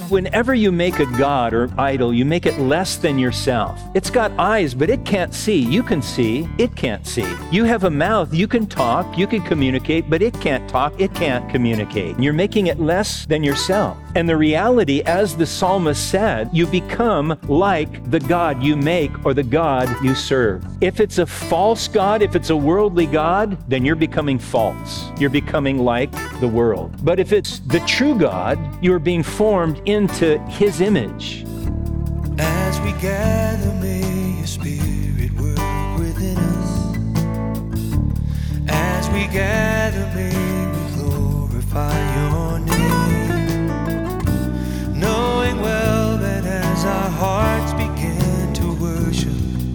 Whenever you make a god or idol, you make it less than yourself. It's got eyes, but it can't see. You can see, it can't see. You have a mouth, you can talk, you can communicate, but it can't talk, it can't communicate. You're making it less than yourself. And the reality, as the psalmist said, you become like the God you make or the God you serve. If it's a false God, if it's a worldly God, then you're becoming false. You're becoming like the world. But if it's the true God, you're being formed into His image. As we gather, may your Spirit work within us. As we gather, may we glorify your name. Knowing well that as our hearts begin to worship,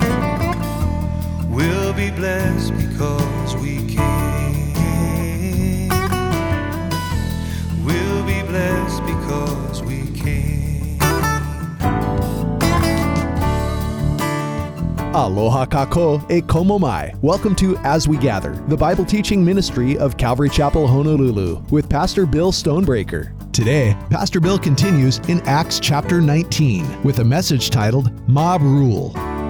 we'll be blessed because we came. We'll be blessed because we came. Aloha kako e komo mai. Welcome to As We Gather, the Bible teaching ministry of Calvary Chapel, Honolulu, with Pastor Bill Stonebreaker. Today, Pastor Bill continues in Acts chapter 19 with a message titled Mob Rule.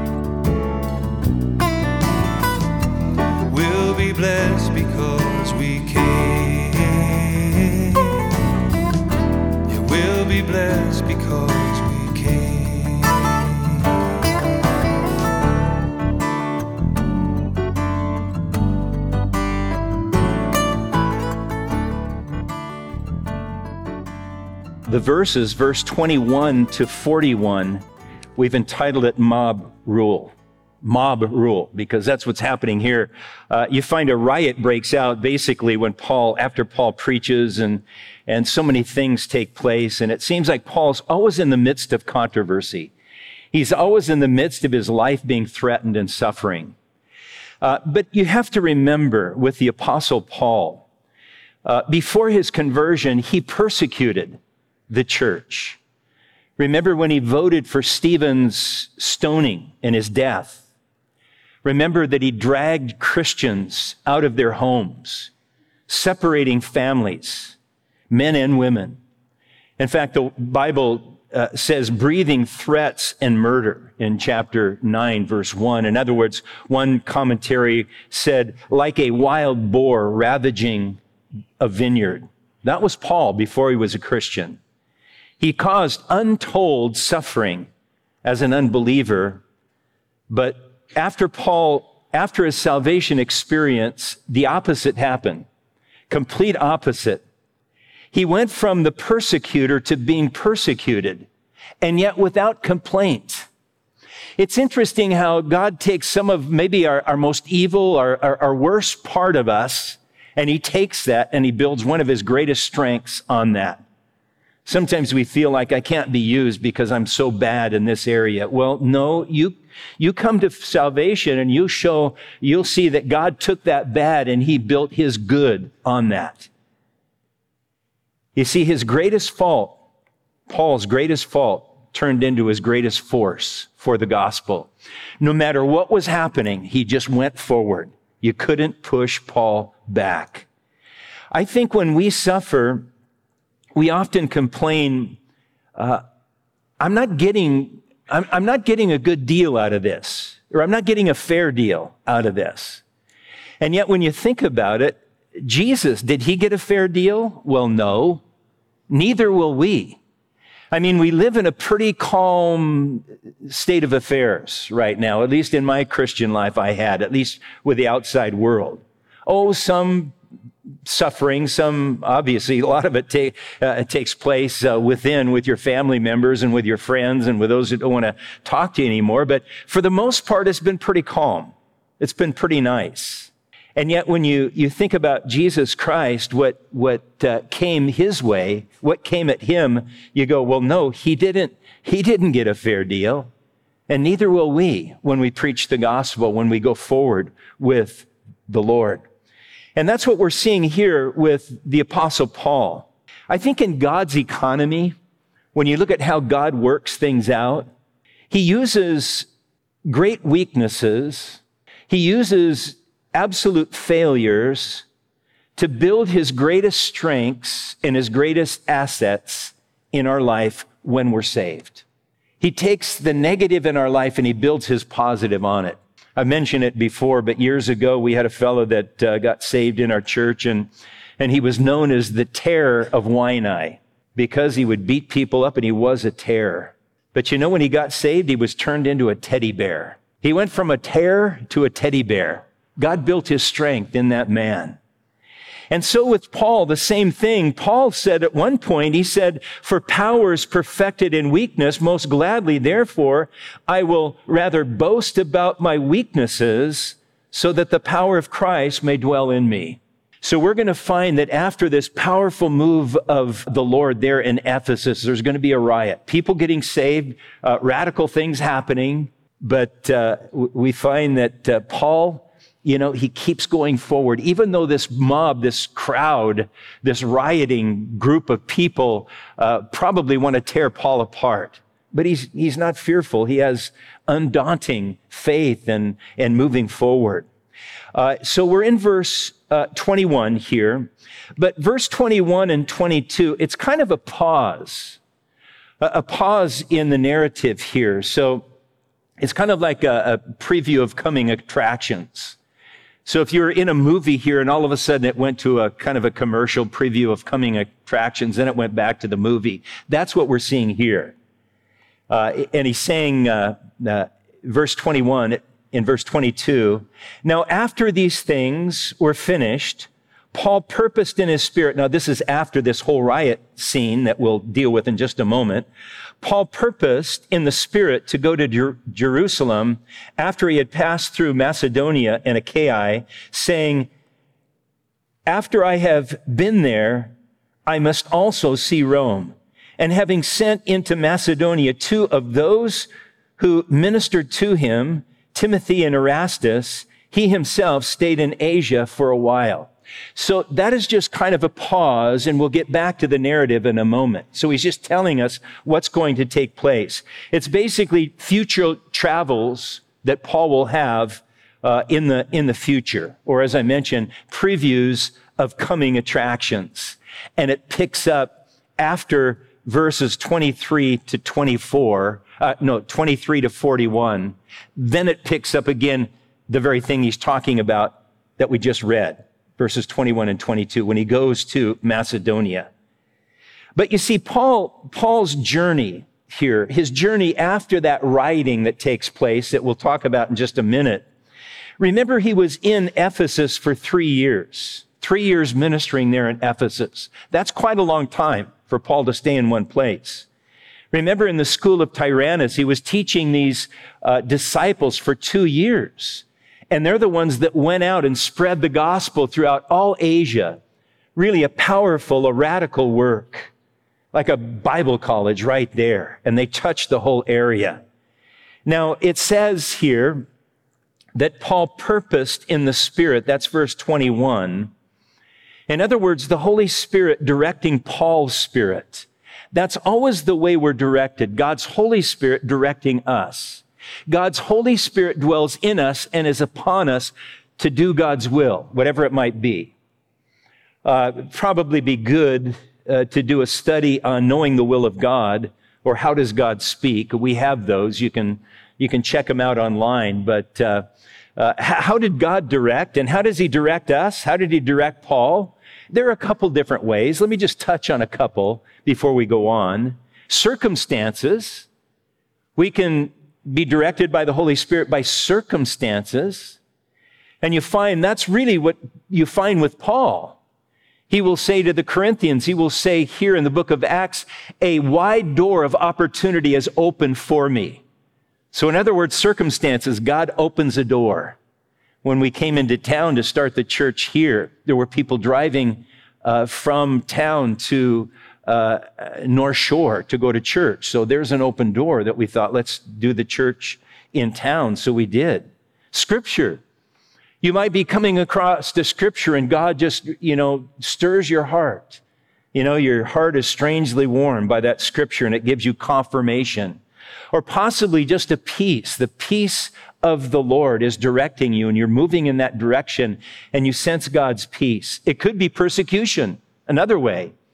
We'll be blessed because we came. Yeah, we'll be blessed because we came. The verses, verse 21 to 41, we've entitled it Mob Rule. Mob rule, because that's what's happening here. You find a riot breaks out basically when after Paul preaches and so many things take place. And it seems like Paul's always in the midst of controversy. He's always in the midst of his life being threatened and suffering. But you have to remember with the Apostle Paul, before his conversion, he persecuted the church. Remember when he voted for Stephen's stoning and his death. Remember that he dragged Christians out of their homes, separating families, men and women. In fact, the Bible says breathing threats and murder in chapter 9, verse 1. In other words, one commentary said, like a wild boar ravaging a vineyard. That was Paul before he was a Christian. He caused untold suffering as an unbeliever, but after his salvation experience, the opposite happened. Complete opposite. He went from the persecutor to being persecuted, and yet without complaint. It's interesting how God takes some of maybe our most evil, our worst part of us, and He takes that and He builds one of His greatest strengths on that. Sometimes we feel like I can't be used because I'm so bad in this area. Well, no, you come to salvation and you'll see that God took that bad and He built His good on that. You see, his greatest fault, Paul's greatest fault, turned into his greatest force for the gospel. No matter what was happening, he just went forward. You couldn't push Paul back. I think when we suffer, we often complain, I'm not getting a good deal out of this, or I'm not getting a fair deal out of this. And yet when you think about it, Jesus, did He get a fair deal? Well, no. Neither will we. I mean, we live in a pretty calm state of affairs right now, at least in my Christian life at least with the outside world. Oh, some suffering, obviously, a lot of it takes place within with your family members and with your friends and with those who don't want to talk to you anymore. But for the most part, it's been pretty calm. It's been pretty nice. And yet when you think about Jesus Christ, what came His way, what came at Him, you go, well, no, He didn't get a fair deal. And neither will we when we preach the gospel, when we go forward with the Lord. And that's what we're seeing here with the Apostle Paul. I think in God's economy, when you look at how God works things out, He uses great weaknesses. He uses absolute failures to build His greatest strengths and His greatest assets in our life when we're saved. He takes the negative in our life and he builds his positive on it. I mentioned it before, but years ago we had a fellow that got saved in our church, and he was known as the terror of Waianae because he would beat people up and he was a terror. But you know, when he got saved, he was turned into a teddy bear. He went from a terror to a teddy bear. God built his strength in that man. And so with Paul, the same thing. Paul said at one point, he said, "For power is perfected in weakness. Most gladly, therefore, I will rather boast about my weaknesses so that the power of Christ may dwell in me." So we're going to find that after this powerful move of the Lord there in Ephesus, there's going to be a riot. People getting saved, radical things happening. But we find that Paul, he keeps going forward. Even though this mob, this crowd, this rioting group of people probably want to tear Paul apart. But he's not fearful. He has undaunting faith and moving forward. So we're in verse 21 here. But verse 21 and 22, it's kind of a pause in the narrative here. So it's kind of like a preview of coming attractions. So if you're in a movie here and all of a sudden it went to a kind of a commercial preview of coming attractions, then it went back to the movie. That's what we're seeing here. And he's saying, verse 21, in verse 22, "Now after these things were finished, Paul purposed in his spirit," now this is after this whole riot scene that we'll deal with in just a moment. "Paul purposed in the spirit to go to Jerusalem after he had passed through Macedonia and Achaia, saying, 'After I have been there, I must also see Rome.' And having sent into Macedonia 2 of those who ministered to him, Timothy and Erastus, he himself stayed in Asia for a while." So that is just kind of a pause, and we'll get back to the narrative in a moment. So he's just telling us what's going to take place. It's basically future travels that Paul will have in the future, or as I mentioned, previews of coming attractions. And it picks up after verses 23 to 41. Then it picks up again the very thing he's talking about that we just read, verses 21 and 22, when he goes to Macedonia. But you see, Paul's journey here, his journey after that rioting that takes place that we'll talk about in just a minute. Remember, he was in Ephesus for 3 years. 3 years ministering there in Ephesus. That's quite a long time for Paul to stay in one place. Remember, in the school of Tyrannus, he was teaching these disciples for 2 years. And they're the ones that went out and spread the gospel throughout all Asia. Really a powerful, a radical work. Like a Bible college right there. And they touched the whole area. Now, it says here that Paul purposed in the Spirit. That's verse 21. In other words, the Holy Spirit directing Paul's spirit. That's always the way we're directed. God's Holy Spirit directing us. God's Holy Spirit dwells in us and is upon us to do God's will, whatever it might be. Probably be good to do a study on knowing the will of God, or how does God speak. We have those. You can check them out online. But how did God direct, and how does he direct us? How did he direct Paul? There are a couple different ways. Let me just touch on a couple before we go on. Circumstances. We can be directed by the Holy Spirit by circumstances. And you find that's really what you find with Paul. He will say to the Corinthians, he will say here in the book of Acts, "A wide door of opportunity is open for me." So in other words, circumstances, God opens a door. When we came into town to start the church here, there were people driving from town to North Shore to go to church. So there's an open door that we thought, let's do the church in town. So we did. Scripture. You might be coming across the scripture and God just, stirs your heart. Your heart is strangely warmed by that scripture and it gives you confirmation. Or possibly just a peace. The peace of the Lord is directing you and you're moving in that direction and you sense God's peace. It could be persecution, another way.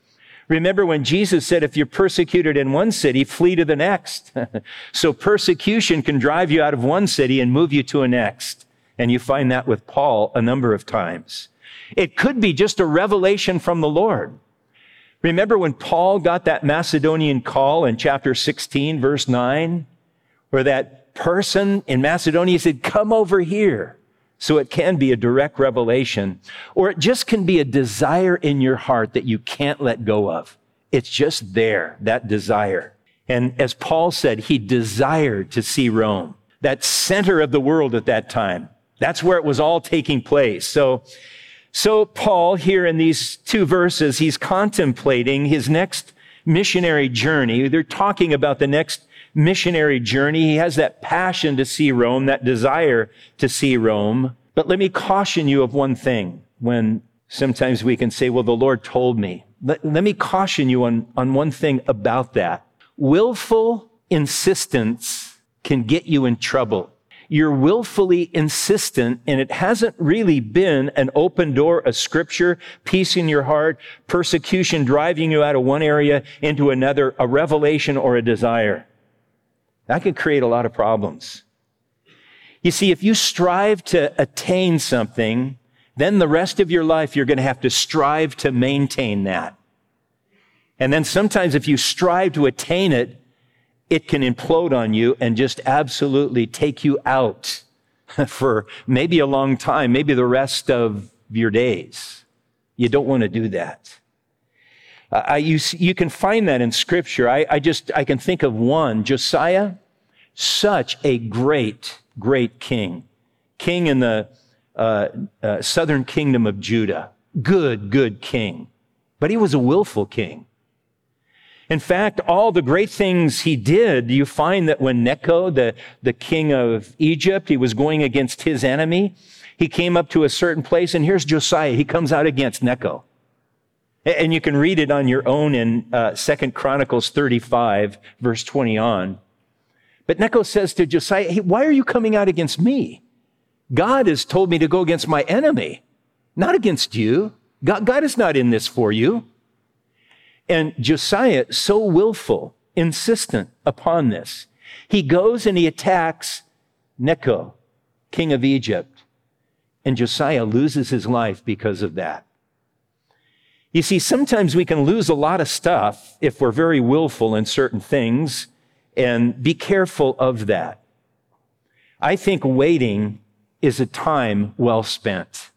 Remember when Jesus said, if you're persecuted in one city, flee to the next. So persecution can drive you out of one city and move you to a next. And you find that with Paul a number of times. It could be just a revelation from the Lord. Remember when Paul got that Macedonian call in chapter 16, verse 9, where that person in Macedonia said, come over here. So it can be a direct revelation, or it just can be a desire in your heart that you can't let go of. It's just there, that desire. And as Paul said, he desired to see Rome, that center of the world at that time. That's where it was all taking place. So Paul, here in these two verses, he's contemplating his next missionary journey. They're talking about the next missionary journey. He has that passion to see Rome, that desire to see Rome. But let me caution you of one thing. When sometimes we can say, well, the Lord told me. Let me caution you on one thing about that. Willful insistence can get you in trouble. You're willfully insistent, and it hasn't really been an open door, a scripture, peace in your heart, persecution driving you out of one area into another, a revelation or a desire. That can create a lot of problems. You see, if you strive to attain something, then the rest of your life you're going to have to strive to maintain that. And then sometimes if you strive to attain it, it can implode on you and just absolutely take you out for maybe a long time, maybe the rest of your days. You don't want to do that. You can find that in Scripture. I can think of one, Josiah, such a great king in the southern kingdom of Judah. Good king. But he was a willful king. In fact, all the great things he did, you find that when Necho, the king of Egypt, he was going against his enemy, he came up to a certain place, and here's Josiah. He comes out against Necho. And you can read it on your own in 2 Chronicles 35, verse 20 on. But Necho says to Josiah, hey, why are you coming out against me? God has told me to go against my enemy, not against you. God is not in this for you. And Josiah, so willful, insistent upon this, he goes and he attacks Necho, king of Egypt. And Josiah loses his life because of that. You see, sometimes we can lose a lot of stuff if we're very willful in certain things, and be careful of that. I think waiting is a time well spent.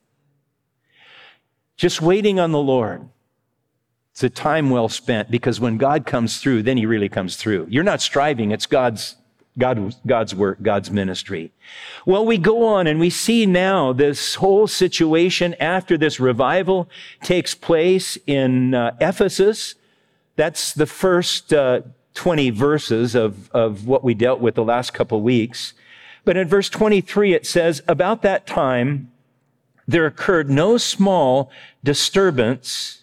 Just waiting on the Lord. It's a time well spent, because when God comes through, then he really comes through. You're not striving. It's God's work, God's ministry. Well, we go on and we see now this whole situation after this revival takes place in Ephesus. That's the first 20 verses of what we dealt with the last couple of weeks. But in verse 23, it says, about that time, there occurred no small disturbance.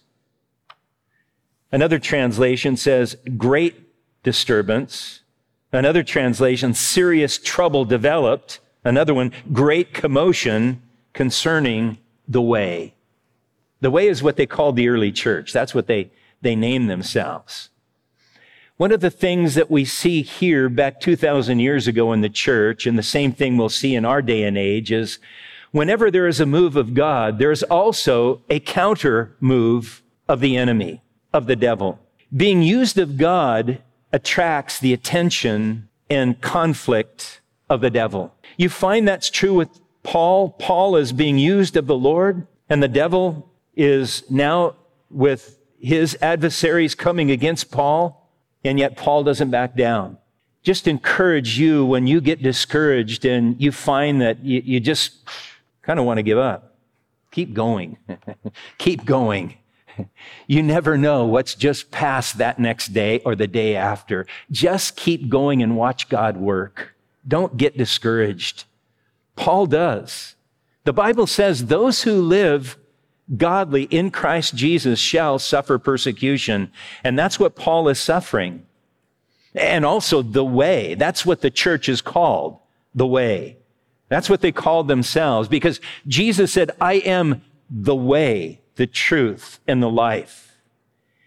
Another translation says great disturbance. Another translation, serious trouble developed. Another one, great commotion concerning the way. The way is what they called the early church. That's what they named themselves. One of the things that we see here back 2,000 years ago in the church, and the same thing we'll see in our day and age, is whenever there is a move of God, there's also a counter move of the enemy, of the devil. Being used of God attracts the attention and conflict of the devil. You find that's true with Paul. Paul is being used of the Lord, and the devil is now with his adversaries coming against Paul, and yet Paul doesn't back down. Just encourage you when you get discouraged and you find that you just kind of want to give up. Keep going. Keep going. You never know what's just past that next day or the day after. Just keep going and watch God work. Don't get discouraged. Paul does. The Bible says those who live godly in Christ Jesus shall suffer persecution. And that's what Paul is suffering. And also the way. That's what the church is called, the way. That's what they called themselves, because Jesus said, I am the way, the truth, and the life.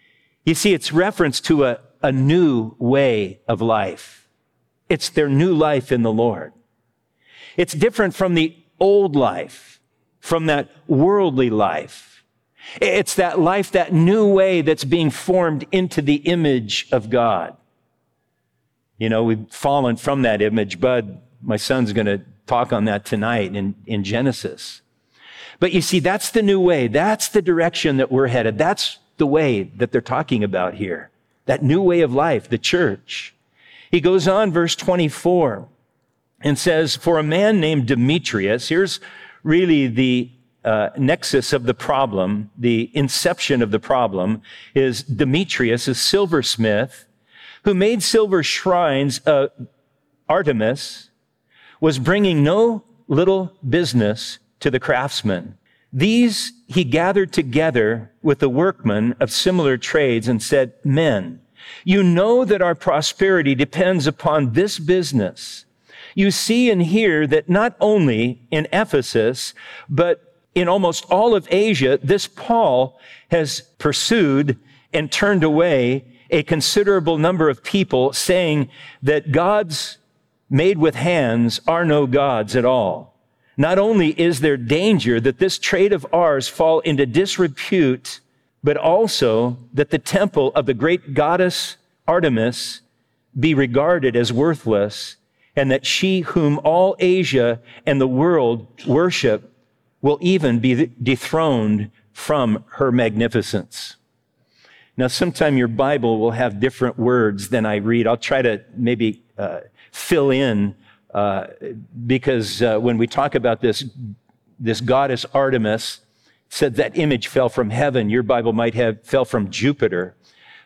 You see, it's reference to a new way of life. It's their new life in the Lord. It's different from the old life, from that worldly life. It's that life, that new way that's being formed into the image of God. You know, we've fallen from that image. Bud, my son's going to talk on that tonight in Genesis. But you see, that's the new way. That's the direction that we're headed. That's the way that they're talking about here. That new way of life, the church. He goes on, verse 24, and says, for a man named Demetrius, here's really the nexus of the problem, the inception of the problem, is Demetrius, a silversmith, who made silver shrines of Artemis, was bringing no little business to the craftsmen. These he gathered together with the workmen of similar trades and said, men, you know that our prosperity depends upon this business. You see and hear that not only in Ephesus, but in almost all of Asia, this Paul has pursued and turned away a considerable number of people, saying that gods made with hands are no gods at all. Not only is there danger that this trade of ours fall into disrepute, but also that the temple of the great goddess Artemis be regarded as worthless, and that she whom all Asia and the world worship will even be dethroned from her magnificence. Now, sometime your Bible will have different words than I read. I'll try to maybe fill in because when we talk about this goddess Artemis, it said that image fell from heaven. Your Bible might have fell from Jupiter.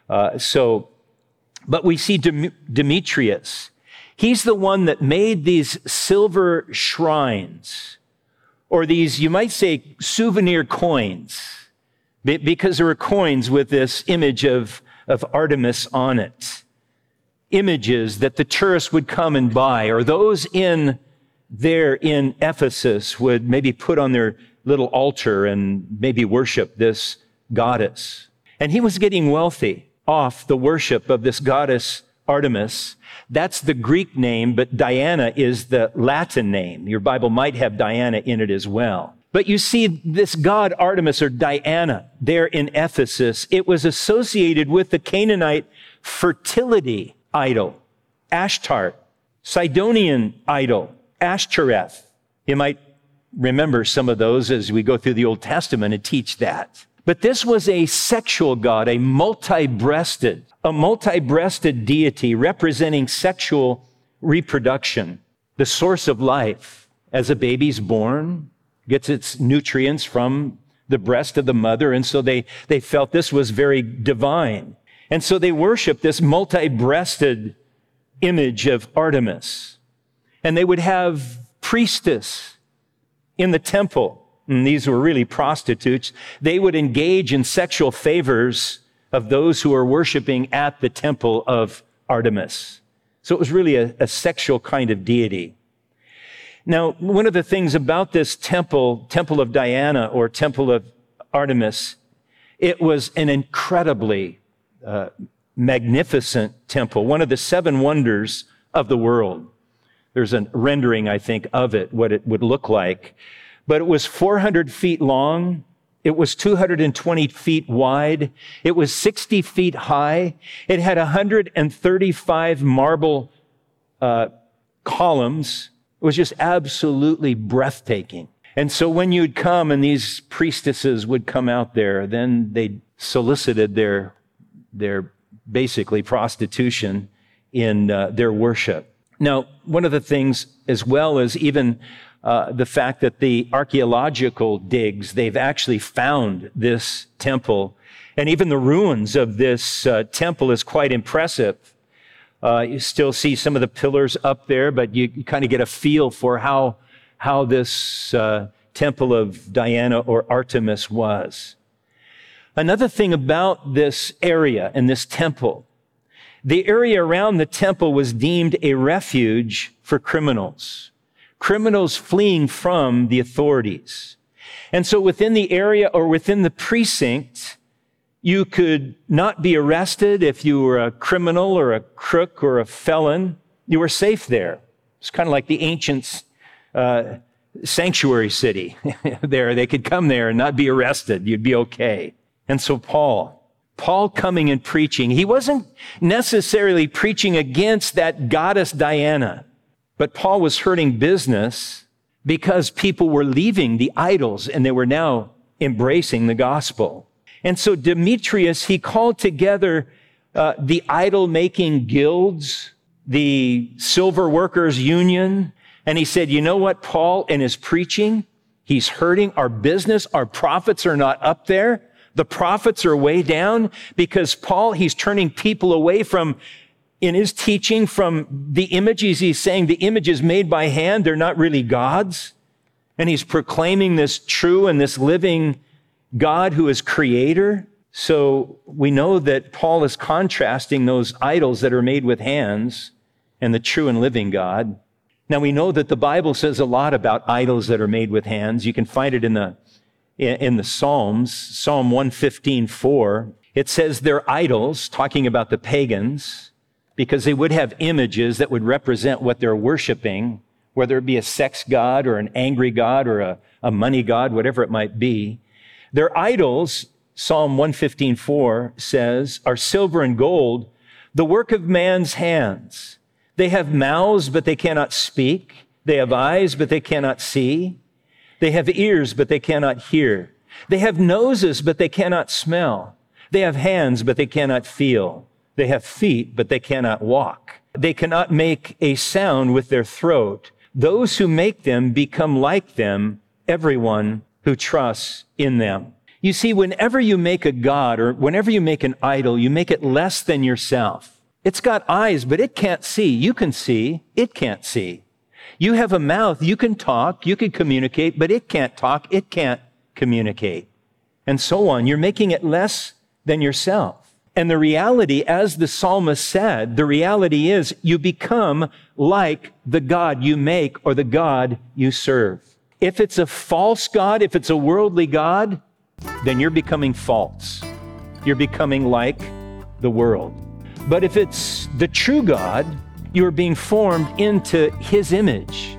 But we see Demetrius. He's the one that made these silver shrines, or these, you might say, souvenir coins, because there were coins with this image of Artemis on it. Images that the tourists would come and buy, or those in Ephesus would maybe put on their little altar and maybe worship this goddess. And he was getting wealthy off the worship of this goddess Artemis. That's the Greek name, but Diana is the Latin name. Your Bible might have Diana in it as well. But you see, this god Artemis, or Diana, there in Ephesus, it was associated with the Canaanite fertility idol, Ashtart, Sidonian idol, Ashtoreth. You might remember some of those as we go through the Old Testament and teach that. But this was a sexual god, a multi-breasted deity representing sexual reproduction, the source of life. As a baby's born, gets its nutrients from the breast of the mother, and so they felt this was very divine. And so they worshiped this multi-breasted image of Artemis. And they would have priestess in the temple. And these were really prostitutes. They would engage in sexual favors of those who were worshiping at the temple of Artemis. So it was really a sexual kind of deity. Now, one of the things about this temple of Diana or temple of Artemis, it was an incredibly magnificent temple, one of the 7 wonders of the world. There's a rendering, I think, of it, what it would look like. But it was 400 feet long. It was 220 feet wide. It was 60 feet high. It had 135 marble columns. It was just absolutely breathtaking. And so when you'd come and these priestesses would come out there, then they solicited their basically prostitution in their worship. Now, one of the things as well is even the fact that the archaeological digs, they've actually found this temple. And even the ruins of this temple is quite impressive. You still see some of the pillars up there, but you kind of get a feel for how this temple of Diana or Artemis was. Another thing about this area and this temple, the area around the temple was deemed a refuge for criminals fleeing from the authorities. And so within the area or within the precinct, You could not be arrested if you were a criminal or a crook or a felon. You were safe there. It's kind of like the ancient sanctuary city there. They could come there and not be arrested. You'd be okay. And so Paul coming and preaching, he wasn't necessarily preaching against that goddess Diana, but Paul was hurting business because people were leaving the idols and they were now embracing the gospel. And so Demetrius, he called together the idol-making guilds, the silver workers union, and he said, you know what, Paul, in his preaching, he's hurting our business. Our profits are not up there. The profits are way down because Paul, he's turning people away from, in his teaching, from the images. He's saying the images made by hand, they're not really God's. And he's proclaiming this true and this living God who is creator. So we know that Paul is contrasting those idols that are made with hands and the true and living God. Now we know that the Bible says a lot about idols that are made with hands. You can find it in the Psalms, Psalm 115:4. It says they're idols, talking about the pagans, because they would have images that would represent what they're worshiping, whether it be a sex god or an angry god or a money god, whatever it might be. Their idols, Psalm 115:4 says, are silver and gold, the work of man's hands. They have mouths, but they cannot speak. They have eyes, but they cannot see. They have ears, but they cannot hear. They have noses, but they cannot smell. They have hands, but they cannot feel. They have feet, but they cannot walk. They cannot make a sound with their throat. Those who make them become like them, everyone who trusts in them. You see, whenever you make a god or whenever you make an idol, you make it less than yourself. It's got eyes, but it can't see. You can see, it can't see. You have a mouth, you can talk, you can communicate, but it can't talk, it can't communicate. And so on. You're making it less than yourself. And the reality, as the psalmist said, the reality is you become like the God you make or the God you serve. If it's a false God, if it's a worldly God, then you're becoming false. You're becoming like the world. But if it's the true God, you're being formed into his image.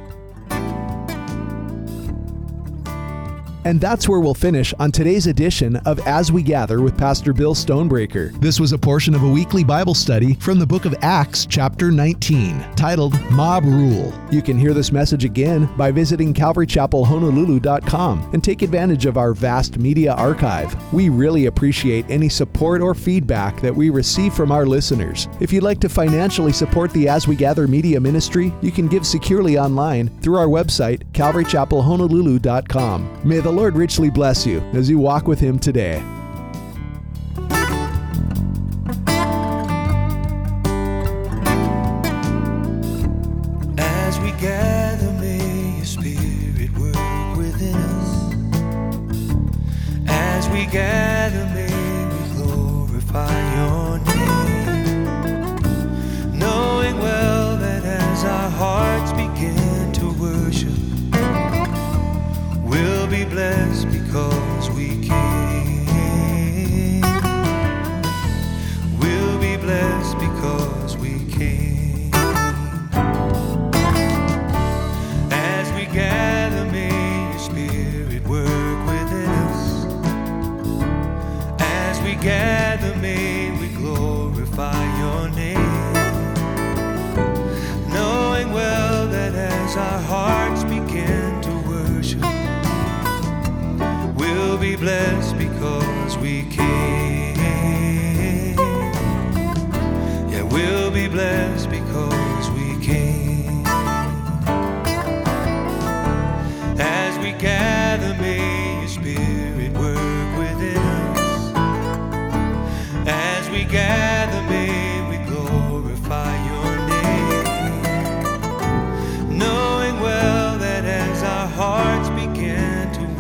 And that's where we'll finish on today's edition of As We Gather with Pastor Bill Stonebreaker. This was a portion of a weekly Bible study from the book of Acts, chapter 19, titled Mob Rule. You can hear this message again by visiting CalvaryChapelHonolulu.com and take advantage of our vast media archive. We really appreciate any support or feedback that we receive from our listeners. If you'd like to financially support the As We Gather media ministry, you can give securely online through our website, CalvaryChapelHonolulu.com. May the Lord richly bless you as you walk with him today. As we gather, may your spirit work within us. As we gather, may we glorify your name, knowing well that as our hearts begin to worship, we'll be blessed because we came. We'll be blessed because we came. As we gather, may your spirit work within us. As we gather, may we glorify your name, knowing well that as our hearts begin to worship, we'll be blessed because we came. Yeah, we'll be blessed because we came. As we gather, may your spirit work within us. As we gather, may we glorify your name, knowing well that as our hearts begin to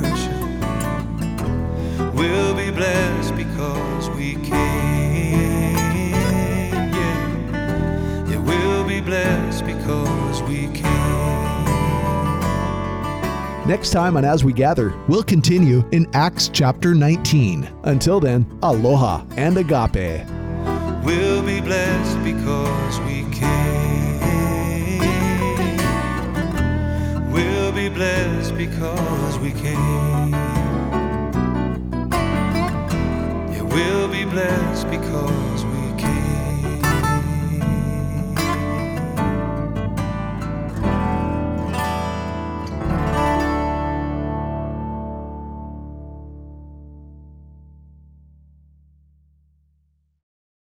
worship, we'll be blessed because we came. Yeah, we'll be blessed because we came. Next time on As We Gather, we'll continue in Acts chapter 19. Until then, aloha and agape. We'll be blessed because we came. We'll be blessed because we came. Yeah, we'll be blessed because we